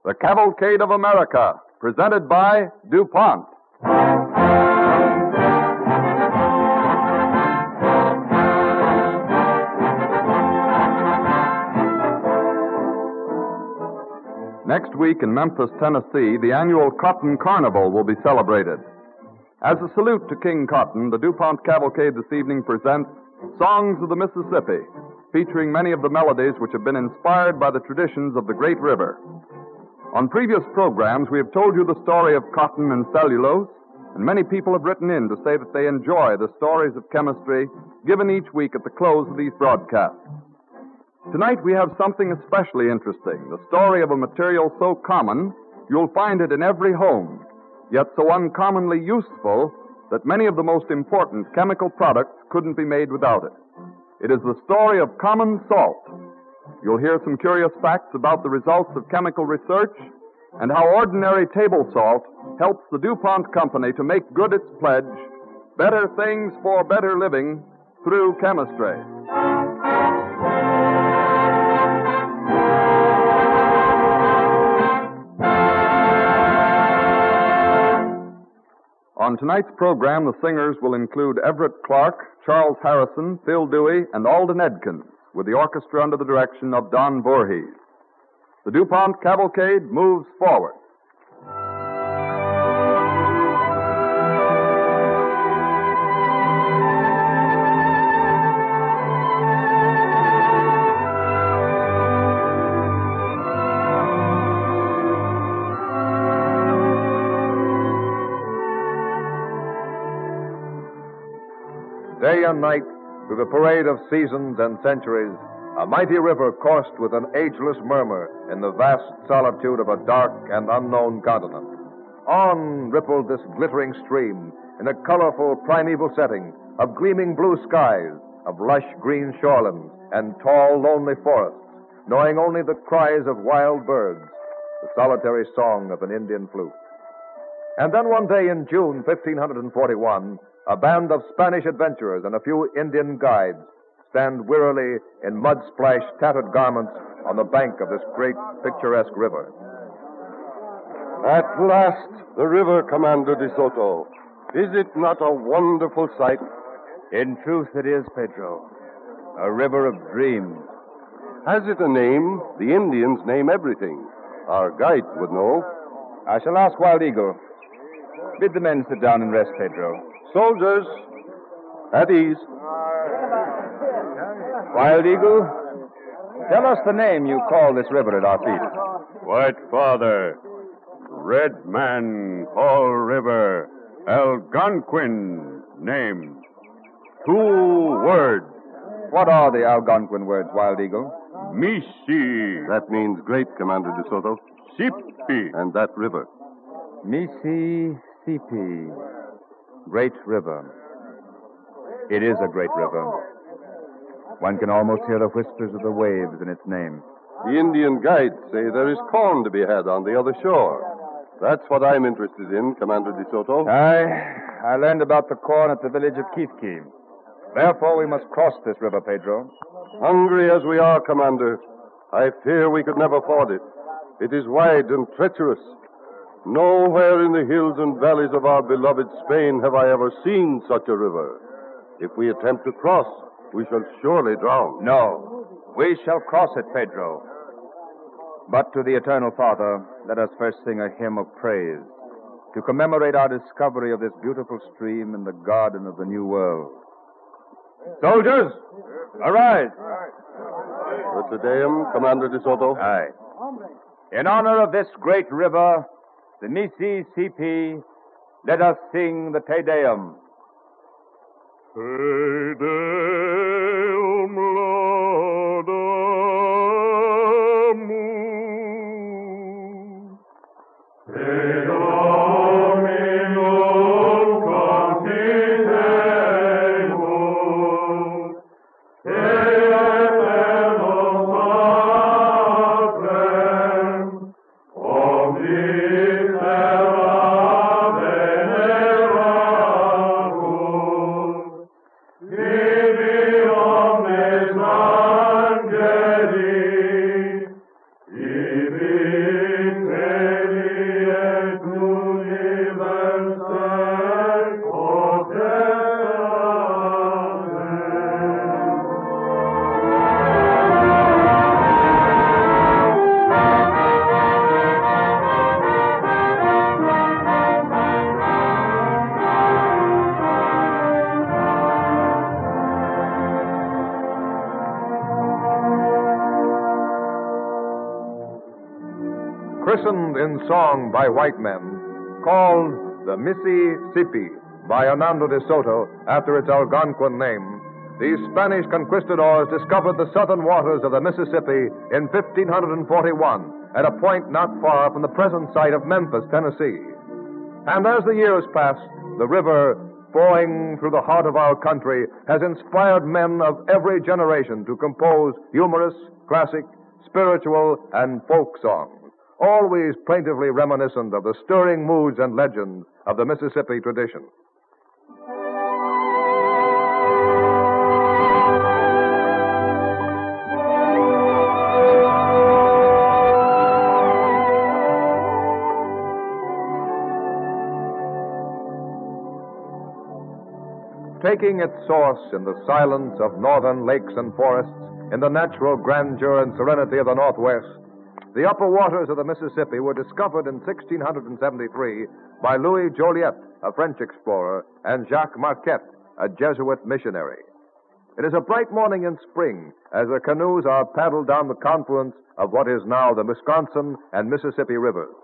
The Cavalcade of America, presented by DuPont. Next week in Memphis, Tennessee, the annual Cotton Carnival will be celebrated. As a salute to King Cotton, the DuPont Cavalcade this evening presents Songs of the Mississippi, featuring many of the melodies which have been inspired by the traditions of the great river. On previous programs, we have told you the story of cotton and cellulose, and many people have written in to say that they enjoy the stories of chemistry given each week at the close of these broadcasts. Tonight we have something especially interesting, the story of a material so common you'll find it in every home, yet so uncommonly useful that many of the most important chemical products couldn't be made without it. It is the story of common salt. You'll hear some curious facts about the results of chemical research and how ordinary table salt helps the DuPont Company to make good its pledge, better things for better living through chemistry. On tonight's program, the singers will include Everett Clark, Charles Harrison, Phil Dewey, and Alden Edkins, with the orchestra under the direction of Don Voorhees. The DuPont Cavalcade moves forward. Day and night, through the parade of seasons and centuries, a mighty river coursed with an ageless murmur in the vast solitude of a dark and unknown continent. On rippled this glittering stream in a colorful primeval setting of gleaming blue skies, of lush green shorelands, and tall, lonely forests, knowing only the cries of wild birds, the solitary song of an Indian flute. And then one day in June 1541, a band of Spanish adventurers and a few Indian guides stand wearily in mud-splashed, tattered garments on the bank of this great, picturesque river. At last, the river, Commander De Soto. Is it not a wonderful sight? In truth, it is, Pedro. A river of dreams. Has it a name? The Indians name everything. Our guides would know. I shall ask Wild Eagle. Bid the men sit down and rest, Pedro. Soldiers, at ease. Wild Eagle, tell us the name you call this river at our feet. White Father, Red Man call river, Algonquin name. 2 words. What are the Algonquin words, Wild Eagle? Misi. That means great, Commander De Soto. Sipi. And that river. Mississippi. Great river. It is a great river. One can almost hear the whispers of the waves in its name. The Indian guides say there is corn to be had on the other shore. That's what I'm interested in, Commander De Soto. I learned about the corn at the village of Keithkey. Therefore, we must cross this river, Pedro. Hungry as we are, Commander, I fear we could never ford it. It is wide and treacherous. Nowhere in the hills and valleys of our beloved Spain have I ever seen such a river. If we attempt to cross, we shall surely drown. No, we shall cross it, Pedro. But to the Eternal Father, let us first sing a hymn of praise to commemorate our discovery of this beautiful stream in the garden of the New World. Soldiers, arise. The Te Deum, Commander De Soto. Aye. In honor of this great river, the Mississippi, let us sing the Te Deum. Te Deum laudamus. Te Dominum confidemus. Te eternum patrem. Omnis terra veneramus. Tibi omnes angeli. Tibi Christened in song by white men, called the Mississippi by Hernando de Soto after its Algonquin name, these Spanish conquistadors discovered the southern waters of the Mississippi in 1541 at a point not far from the present site of Memphis, Tennessee. And as the years passed, the river, flowing through the heart of our country, has inspired men of every generation to compose humorous, classic, spiritual, and folk songs, always plaintively reminiscent of the stirring moods and legends of the Mississippi tradition. Taking its source in the silence of northern lakes and forests, in the natural grandeur and serenity of the Northwest, the upper waters of the Mississippi were discovered in 1673 by Louis Joliet, a French explorer, and Jacques Marquette, a Jesuit missionary. It is a bright morning in spring as the canoes are paddled down the confluence of what is now the Wisconsin and Mississippi rivers.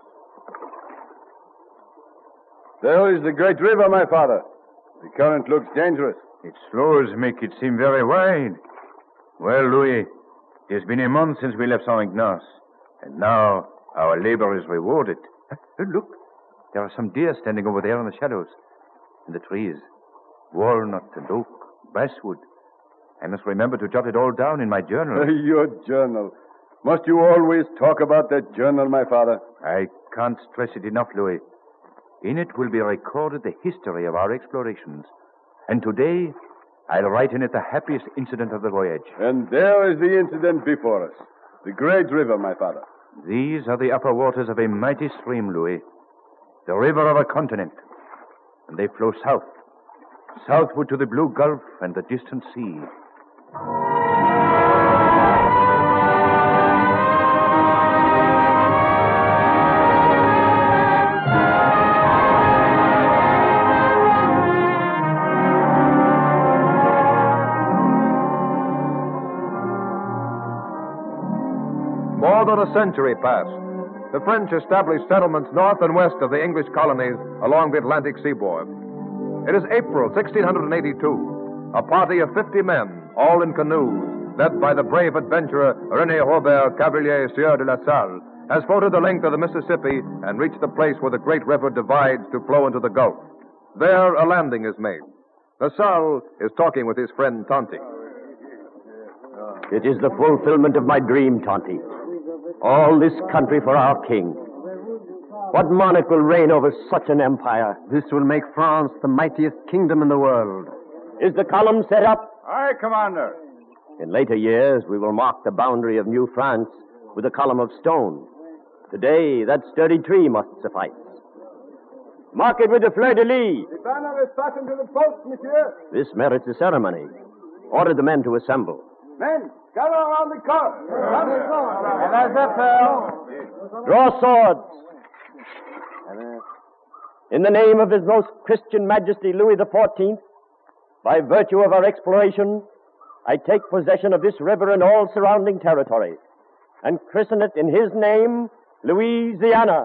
There is the great river, my father. The current looks dangerous. Its flows make it seem very wide. Well, Louis, it has been a month since we left St. Ignace, and now our labor is rewarded. Look, there are some deer standing over there in the shadows, in the trees. Walnut and oak, basswood. I must remember to jot it all down in my journal. Your journal. Must you always talk about that journal, my father? I can't stress it enough, Louis. In it will be recorded the history of our explorations. And today, I'll write in it the happiest incident of the voyage. And there is the incident before us. The great river, my father. These are the upper waters of a mighty stream, Louis. The river of a continent. And they flow south. Southward to the blue Gulf and the distant sea. More than a century passed. The French established settlements north and west of the English colonies along the Atlantic seaboard. It is April 1682. A party of 50 men, all in canoes, led by the brave adventurer René Robert Cavelier Sieur de la Salle, has floated the length of the Mississippi and reached the place where the great river divides to flow into the Gulf. There a landing is made. La Salle is talking with his friend Tonty. It is the fulfillment of my dream, Tonty. All this country for our king. What monarch will reign over such an empire? This will make France the mightiest kingdom in the world. Is the column set up? Aye, Commander. In later years, we will mark the boundary of New France with a column of stone. Today, that sturdy tree must suffice. Mark it with the fleur-de-lis. The banner is fastened to the post, monsieur. This merits a ceremony. Order the men to assemble. Men, gather around the car. Draw swords. In the name of His Most Christian Majesty Louis XIV, by virtue of our exploration, I take possession of this river and all surrounding territory, and christen it in His name, Louisiana.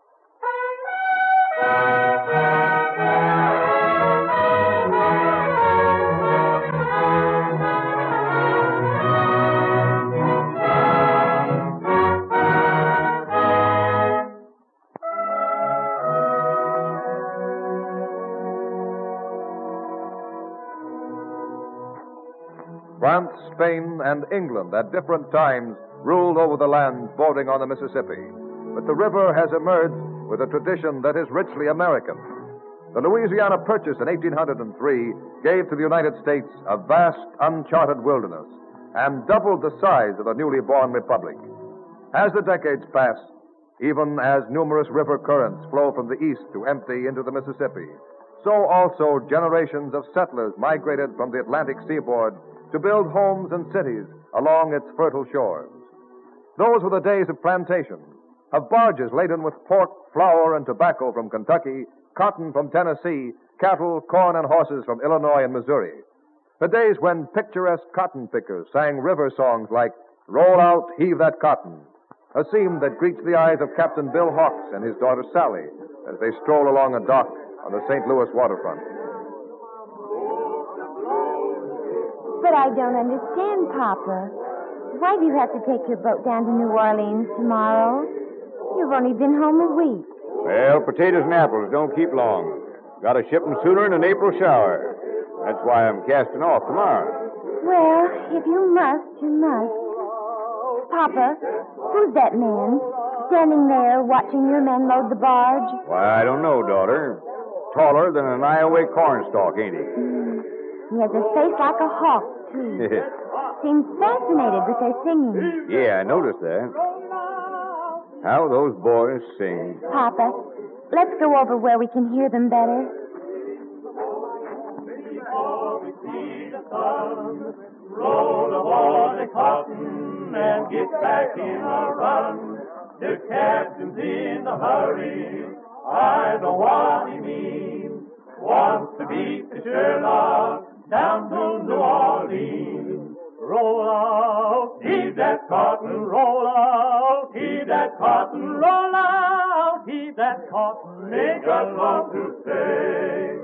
France, Spain, and England at different times ruled over the lands bordering on the Mississippi. But the river has emerged with a tradition that is richly American. The Louisiana Purchase in 1803 gave to the United States a vast, uncharted wilderness and doubled the size of the newly born republic. As the decades passed, even as numerous river currents flow from the east to empty into the Mississippi. So also generations of settlers migrated from the Atlantic seaboard to build homes and cities along its fertile shores. Those were the days of plantation, of barges laden with pork, flour, and tobacco from Kentucky, cotton from Tennessee, cattle, corn, and horses from Illinois and Missouri. The days when picturesque cotton pickers sang river songs like Roll Out, Heave That Cotton, a scene that greets the eyes of Captain Bill Hawks and his daughter Sally as they stroll along a dock on the St. Louis waterfront. But I don't understand, Papa. Why do you have to take your boat down to New Orleans tomorrow? You've only been home a week. Well, potatoes and apples don't keep long. Got to ship them sooner than an April shower. That's why I'm casting off tomorrow. Well, if you must, you must. Papa, who's that man standing there watching your men load the barge? Why, I don't know, daughter. Taller than an Iowa cornstalk, ain't he? He has a face like a hawk, too. Seems fascinated with their singing. Yeah, I noticed that. How those boys sing. Papa, let's go over where we can hear them better. Before we see the sun, roll aboard the cotton and get back in a run. The captain's in a hurry, I know what he means. Wants to beat the Sherlock down to New Orleans. Roll out, heave that cotton, roll out, heave that cotton, roll out, heave that cotton. Ain't got long to say.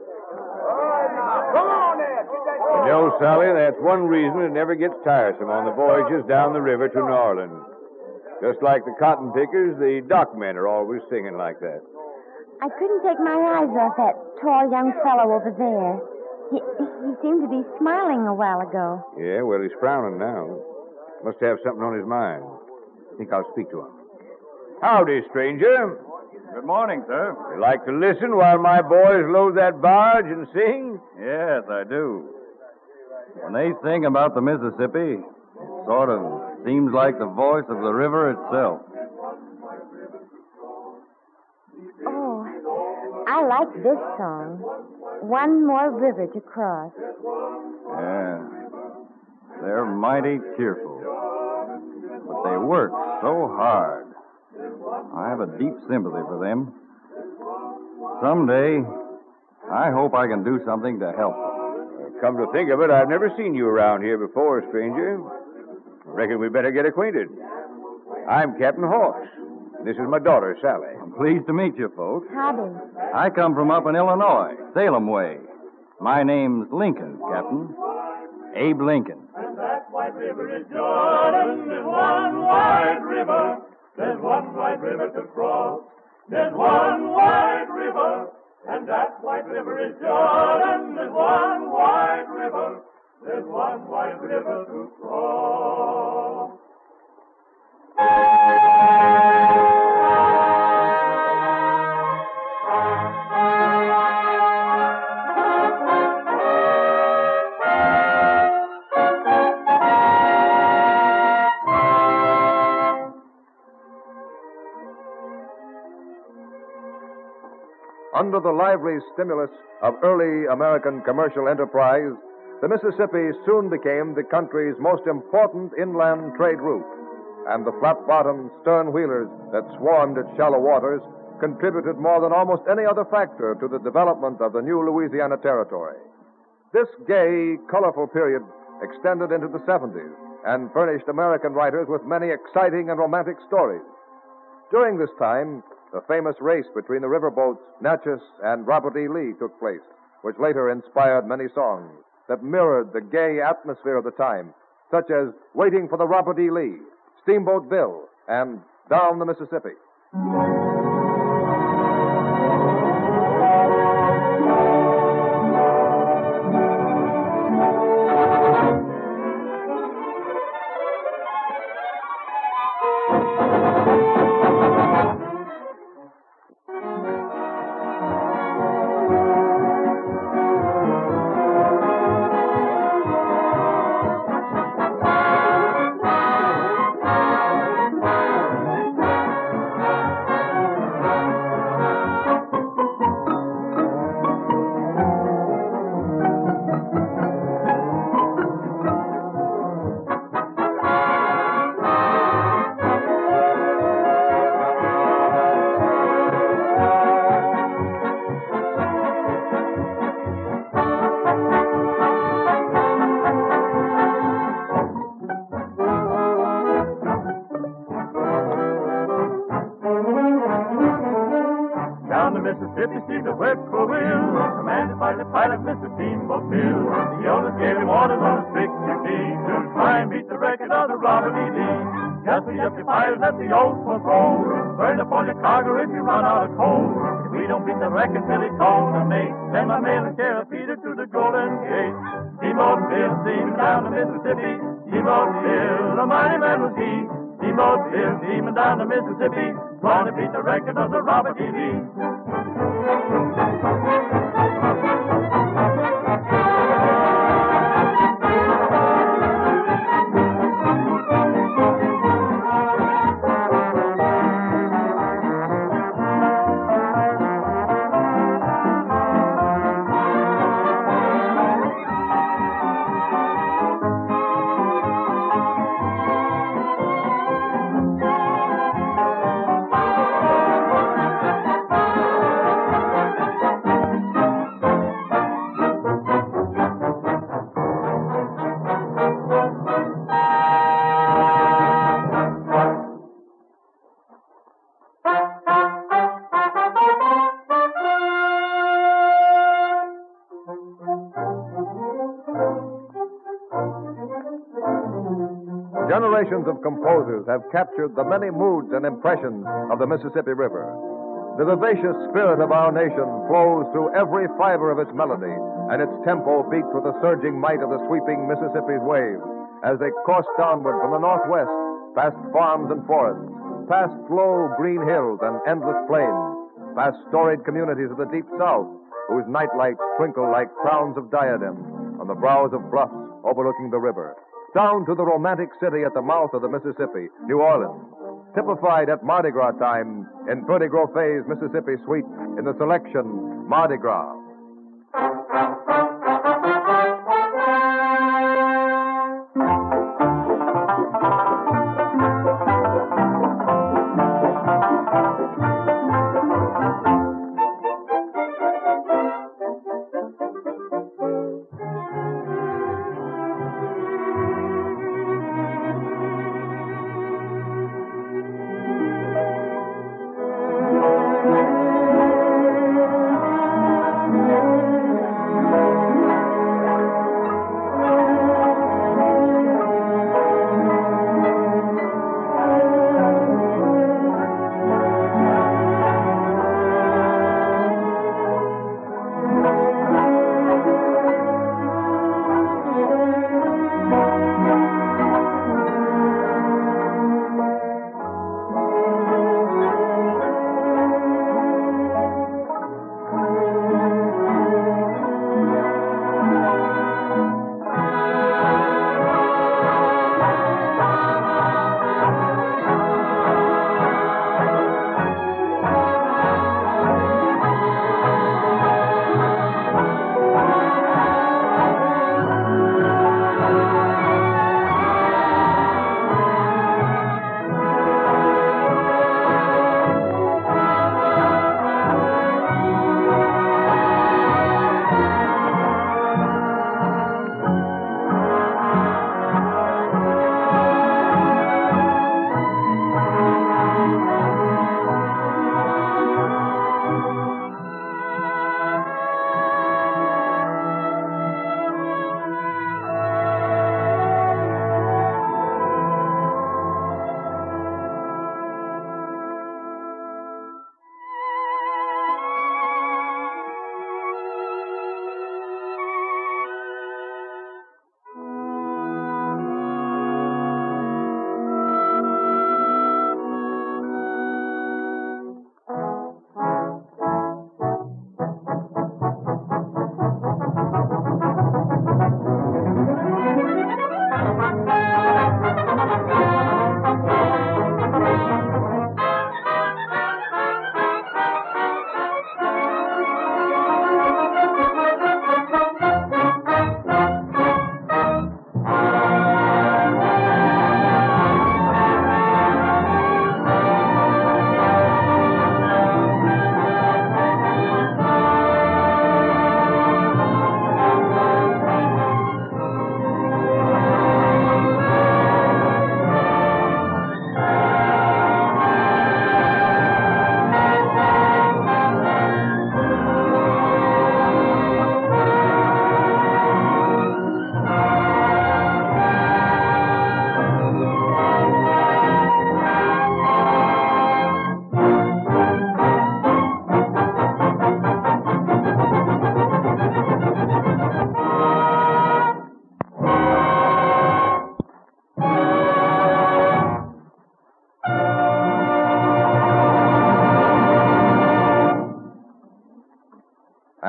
Come on, Ed. You know, Sally, that's one reason it never gets tiresome on the voyages down the river to New Orleans. Just like the cotton pickers, the dockmen are always singing like that. I couldn't take my eyes off that tall young fellow over there. He seemed to be smiling a while ago. Yeah, well, he's frowning now. Must have something on his mind. I think I'll speak to him. Howdy, stranger. Good morning, sir. You like to listen while my boys load that barge and sing? Yes, I do. When they sing about the Mississippi, it sort of seems like the voice of the river itself. Oh, I like this song. One more river to cross. Yeah. They're mighty cheerful. But they work so hard. I have a deep sympathy for them. Someday, I hope I can do something to help them. Come to think of it, I've never seen you around here before, stranger. Reckon we better get acquainted. I'm Captain Hawks. This is my daughter, Sally. I'm pleased to meet you, folks. Howdy. I come from up in Illinois, Salem way. My name's Lincoln, Captain. Abe Lincoln. And that white river is Jordan. There's one wide river. There's one wide river to cross. There's one wide river. And that white river is Jordan. There's one wide river. There's one wide river to cross. Under the lively stimulus of early American commercial enterprise, the Mississippi soon became the country's most important inland trade route, and the flat-bottomed stern wheelers that swarmed its shallow waters contributed more than almost any other factor to the development of the new Louisiana Territory. This gay, colorful period extended into the 70s and furnished American writers with many exciting and romantic stories. During this time, the famous race between the riverboats Natchez and Robert E. Lee took place, which later inspired many songs that mirrored the gay atmosphere of the time, such as Waiting for the Robert E. Lee, Steamboat Bill, and Down the Mississippi. the Mississippi steamed to Whippoorwill, commanded by the pilot, Mr. Steamboat Bill. The owners gave him orders on a strict duty to try and beat the record of the Robert E. Lee. Just be up your fires, let the old smoke roll. Burn up all your cargo if you run out of coal. If we don't beat the record, Billy told the mate, send my mail and Sheriff Peter to the Golden Gate. Steamboat Bill steaming down the Mississippi. Steamboat Bill, a mighty man was he. Steamboat Bill steaming down the Mississippi. Trying to beat the record of the Robert E. Lee. Generations of composers have captured the many moods and impressions of the Mississippi River. The vivacious spirit of our nation flows through every fiber of its melody, and its tempo beats with the surging might of the sweeping Mississippi's waves as they course downward from the northwest, past farms and forests, past low green hills and endless plains, past storied communities of the deep south, whose nightlights twinkle like crowns of diadems on the brows of bluffs overlooking the river, down to the romantic city at the mouth of the Mississippi, New Orleans, typified at Mardi Gras time in Bertie Groffet's Mississippi Suite in the selection Mardi Gras.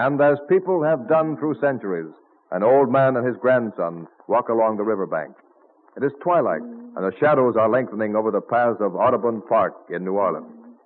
And as people have done through centuries, an old man and his grandson walk along the riverbank. It is twilight, and the shadows are lengthening over the paths of Audubon Park in New Orleans.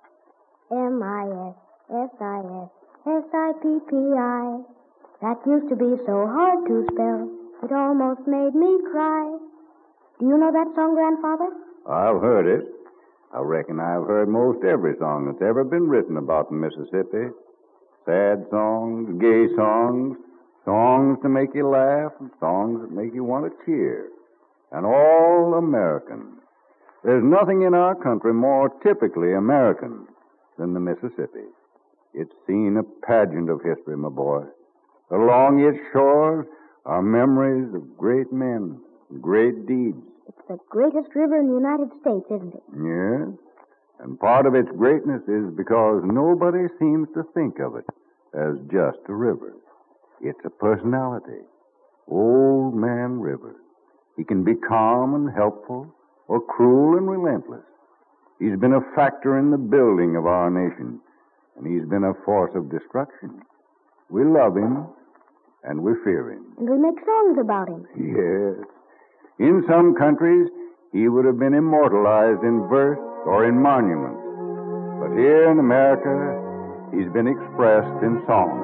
M-I-S-S-I-S-S-I-P-P-I. That used to be so hard to spell, it almost made me cry. Do you know that song, Grandfather? I've heard it. I reckon I've heard most every song that's ever been written about the Mississippi. Sad songs, gay songs, songs to make you laugh, and songs that make you want to cheer. And all American. There's nothing in our country more typically American than the Mississippi. It's seen a pageant of history, my boy. Along its shores are memories of great men, great deeds. It's the greatest river in the United States, isn't it? Yes. And part of its greatness is because nobody seems to think of it as just a river. It's a personality. Old Man River. He can be calm and helpful, or cruel and relentless. He's been a factor in the building of our nation, and he's been a force of destruction. We love him, and we fear him. And we make songs about him. Yes. In some countries, he would have been immortalized in verse or in monuments. But here in America, he's been expressed in song.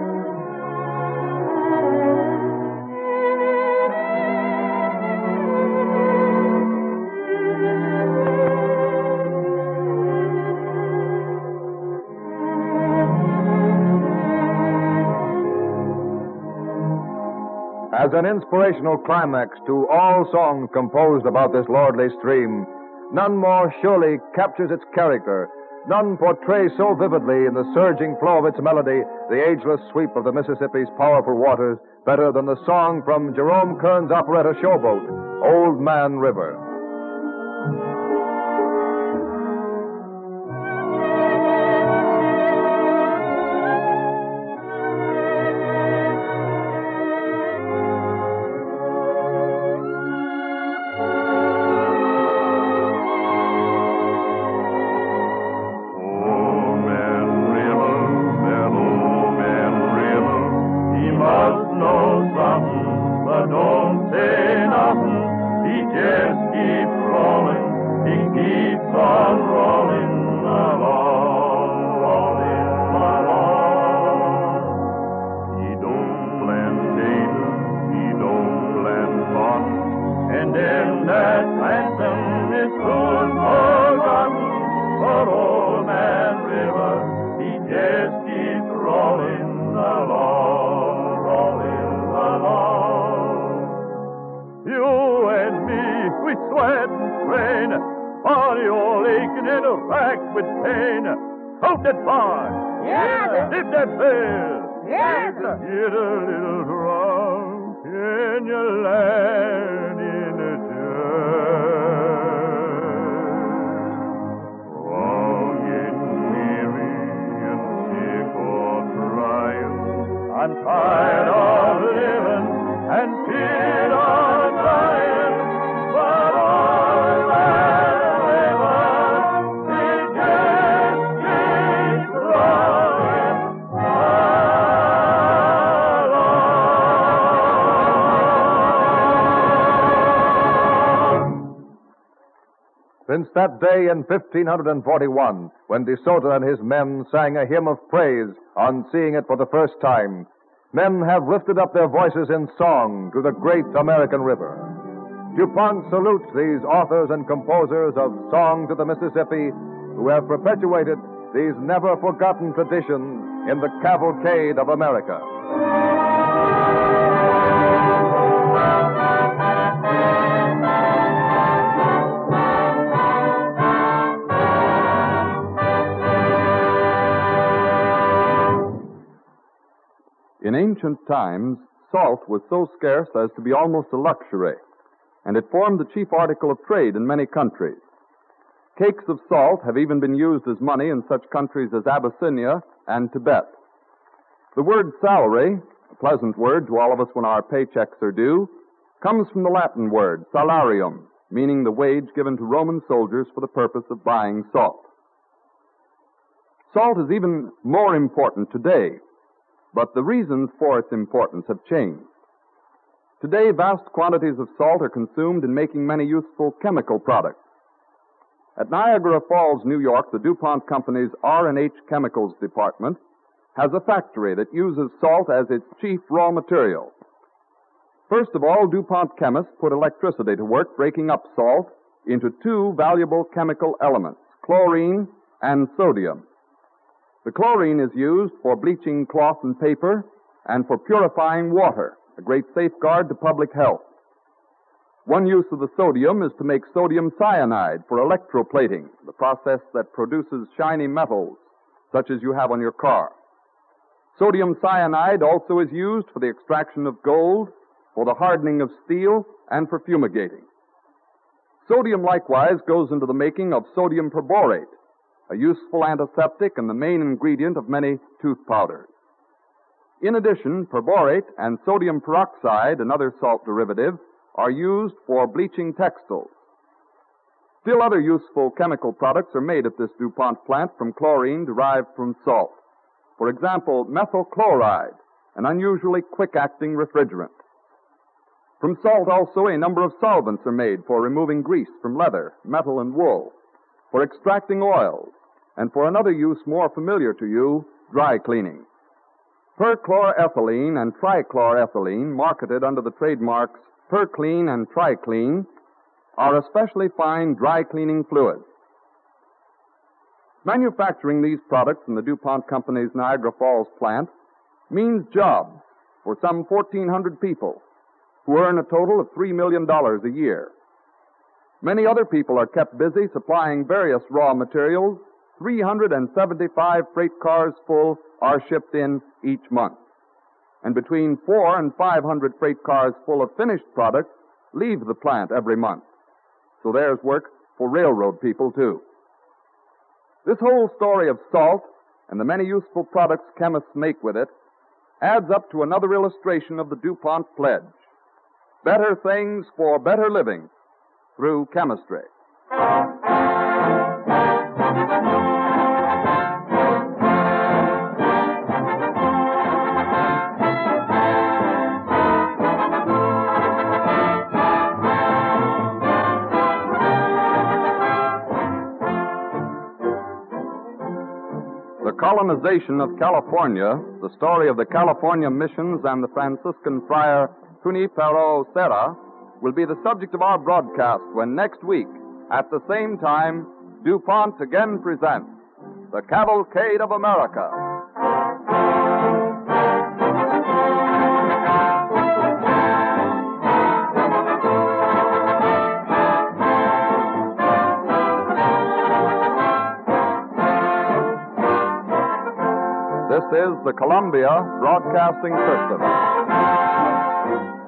As an inspirational climax to all songs composed about this lordly stream, none more surely captures its character, none portrays so vividly in the surging flow of its melody the ageless sweep of the Mississippi's powerful waters better than the song from Jerome Kern's operetta Showboat, Old Man River. Since that day in 1541, when De Soto and his men sang a hymn of praise on seeing it for the first time, men have lifted up their voices in song to the great American river. DuPont salutes these authors and composers of Song to the Mississippi who have perpetuated these never-forgotten traditions in the cavalcade of America. In ancient times, salt was so scarce as to be almost a luxury, and it formed the chief article of trade in many countries. Cakes of salt have even been used as money in such countries as Abyssinia and Tibet. The word salary, a pleasant word to all of us when our paychecks are due, comes from the Latin word salarium, meaning the wage given to Roman soldiers for the purpose of buying salt. Salt is even more important today. but the reasons for its importance have changed. Today, vast quantities of salt are consumed in making many useful chemical products. At Niagara Falls, New York, the DuPont Company's R&H Chemicals Department has a factory that uses salt as its chief raw material. First of all, DuPont chemists put electricity to work breaking up salt into two valuable chemical elements, chlorine and sodium. The chlorine is used for bleaching cloth and paper and for purifying water, a great safeguard to public health. One use of the sodium is to make sodium cyanide for electroplating, the process that produces shiny metals, such as you have on your car. Sodium cyanide also is used for the extraction of gold, for the hardening of steel, and for fumigating. Sodium likewise goes into the making of sodium perborate, a useful antiseptic and the main ingredient of many tooth powders. In addition, perborate and sodium peroxide, another salt derivative, are used for bleaching textiles. Still other useful chemical products are made at this DuPont plant from chlorine derived from salt. For example, methyl chloride, an unusually quick-acting refrigerant. From salt also a number of solvents are made for removing grease from leather, metal, and wool, for extracting oils, and for another use more familiar to you, dry cleaning. Perchloroethylene and trichloroethylene, marketed under the trademarks Perclean and Triclean, are especially fine dry cleaning fluids. Manufacturing these products in the DuPont Company's Niagara Falls plant means jobs for some 1,400 people who earn a total of $3 million a year. Many other people are kept busy supplying various raw materials. 375 freight cars full are shipped in each month. And between 400 and 500 freight cars full of finished products leave the plant every month. So there's work for railroad people, too. This whole story of salt and the many useful products chemists make with it adds up to another illustration of the DuPont pledge. Better things for better living through chemistry. The colonization of California, the story of the California missions and the Franciscan friar Junipero Serra, will be the subject of our broadcast when next week, at the same time, DuPont again presents The Cavalcade of America. This is the Columbia Broadcasting System.